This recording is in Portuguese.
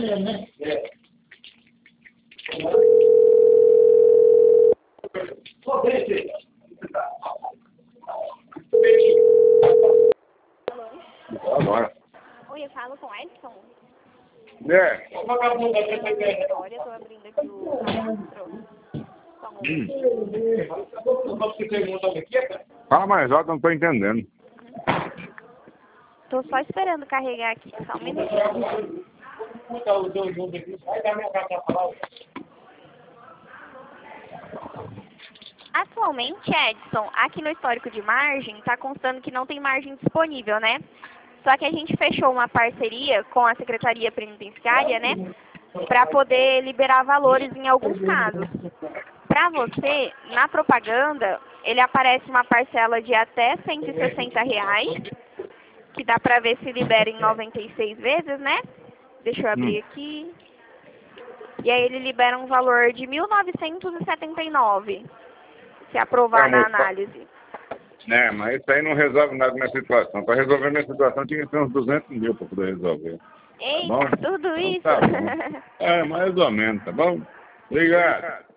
É. Agora. Oi, eu falo com o Edson. É. Vitória, estou abrindo aqui o cadastro. Fala mais alto, não estou entendendo. Estou só esperando carregar aqui, só um minutinho. Atualmente, Edson, aqui no histórico de margem, está constando que não tem margem disponível, né? Só que a gente fechou uma parceria com a Secretaria Penitenciária, né? Para poder liberar valores em alguns casos. Para você, na propaganda, ele aparece uma parcela de até R$160, que dá para ver se libera em 96 vezes, né? Deixa eu abrir aqui. E aí ele libera um valor de R$1.979, se aprovar na análise. É, mas isso aí não resolve nada minha situação. Para resolver minha situação, tinha que ter uns 200 mil para poder resolver. Eita, Tá bom? tudo isso? Então, tá bom. É, mais ou menos, tá bom? Obrigado.